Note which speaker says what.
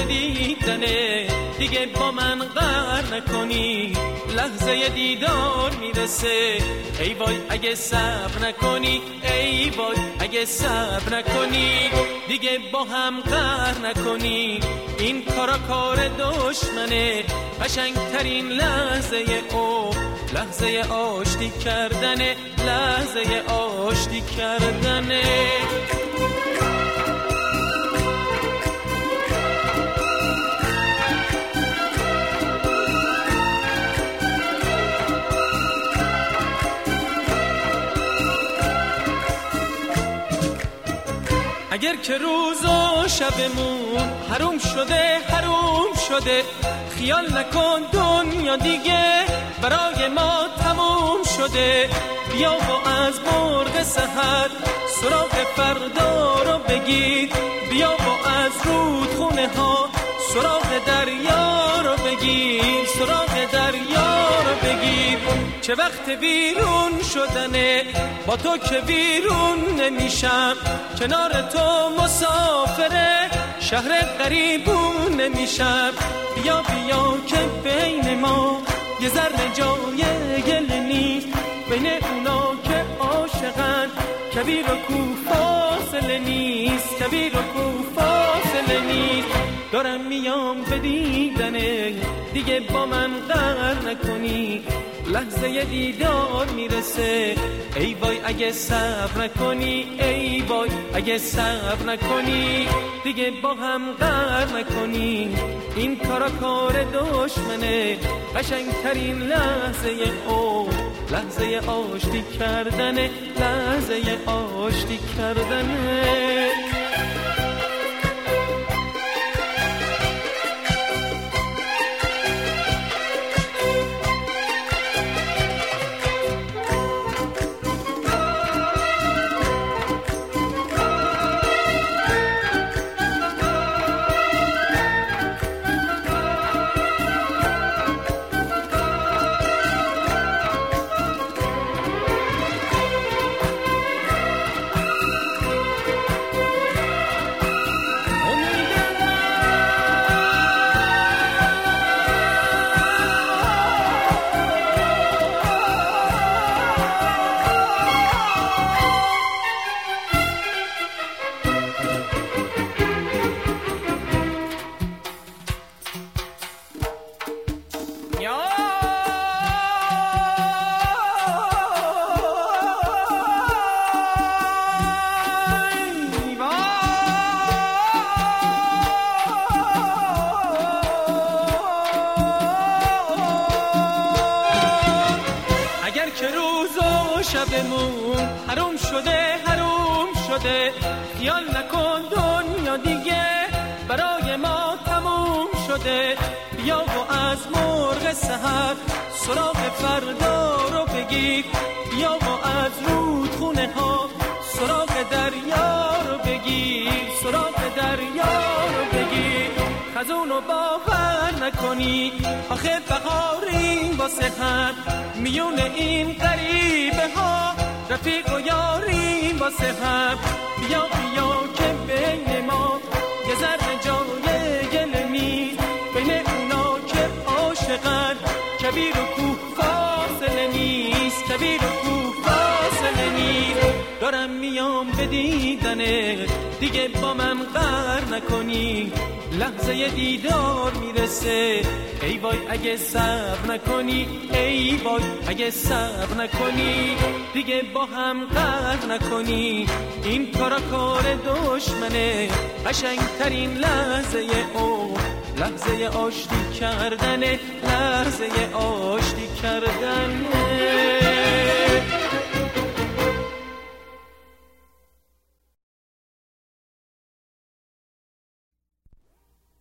Speaker 1: به دیدنه، دیگه با من قهر نکنی، لحظه دیدار میرسه. ای وای اگه صبر نکنی، ای وای اگه صبر نکنی، دیگه با هم قهر نکنی. این کارا کار دشمنه، قشنگترین لحظه لحظه آشتی کردنه، لحظه آشتی کردنه. اگر که روز و شبمون حروم شده، حروم شده، خیال نکن دنیا دیگه برای ما تموم شده. بیا و از مرغ سحر سراغ فردا رو بگیر، بیا و از رودخونه ها سراغ دریا رو بگیر، سراغ دریا رو بگیر. چه وقت بیرون شدنه، با تو که بیرون نمیشم، کنار تو مسافره، شهر غریبون نمیشم. بیا بیا که بین ما یه ذره جای گل نیست، بین اونا که عاشقن کبیر و کو فاصله نیست، کبیر و کو فاصله نیست. دارم میام به دیدنه، دیگه با من قهر نکنی، لحظه دیدار میرسه. ای وای اگه صبر نکنی، ای وای اگه صبر نکنی، دیگه با هم قهر نکنی. این کارا کار دشمنه، قشنگترین لحظه لحظه آشتی کردنه، لحظه آشتی کردنه. شبمون حروم شده، حروم شده، خیال نکن دنیا دیگه برای ما تموم شده. بیا و از مرغ سحر سراغ فردا رو بگیر، بیا و از رودخونه ها سراغ دریا رو بگیر، سراغ دریا رو بگیر. خزونو باور نکنی، آخه بهاریم واسه هم، میون این غریبه ها رفیق و یاریم واسه هم. بیا بیا که بین ما یه ذره جای گل نیست، بین اونا که عاشقن کبیر و کوه فاصله نیست، کبیر و کوه فاصله نیست. دارم میام به دیدنه، دیگه با من قهر نکنی، لحظه دیدار میرسه. ای وای اگه صبر نکنی، ای وای اگه صبر نکنی، دیگه با هم قهر نکنی. این کارا کار دشمنه، قشنگترین لحظه لحظه آشتی کردنه، لحظه آشتی کردنه.